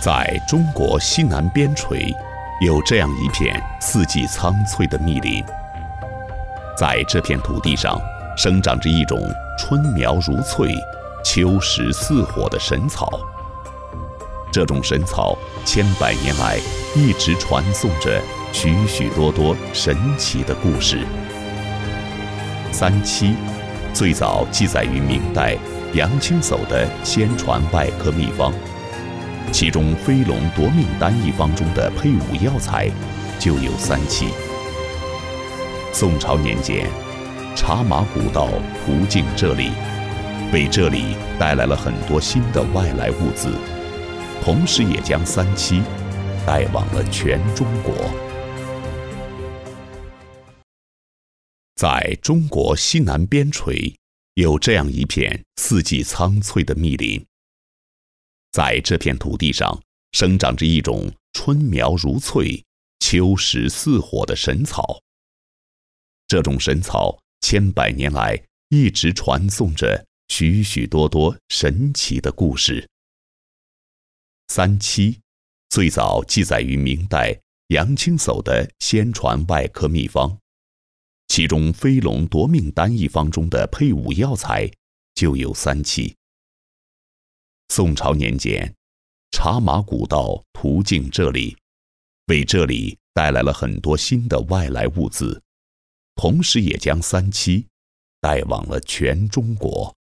在中国西南边陲，有这样一片四季苍翠的密林。在这片土地上，生长着一种春苗如翠、秋实似火的神草。这种神草千百年来一直传颂着许许多多神奇的故事。三七最早记载于明代杨清叟的《先传外科秘方》，其中飞龙夺命丹一方中的配伍药材就有三七。宋朝年间，茶马古道途径这里，为这里带来了很多新的外来物资，同时也将三七带往了全中国。在中国西南边陲，有这样一片四季苍翠的密林。在这片土地上，生长着一种春苗如翠、秋实似火的神草。这种神草千百年来一直传颂着许许多多神奇的故事。三七最早记载于明代杨清叟的《先传外科秘方》，其中飞龙夺命丹一方中的配伍药材就有三七。宋朝年间，茶马古道途径这里，为这里带来了很多新的外来物资，同时也将三七带往了全中国。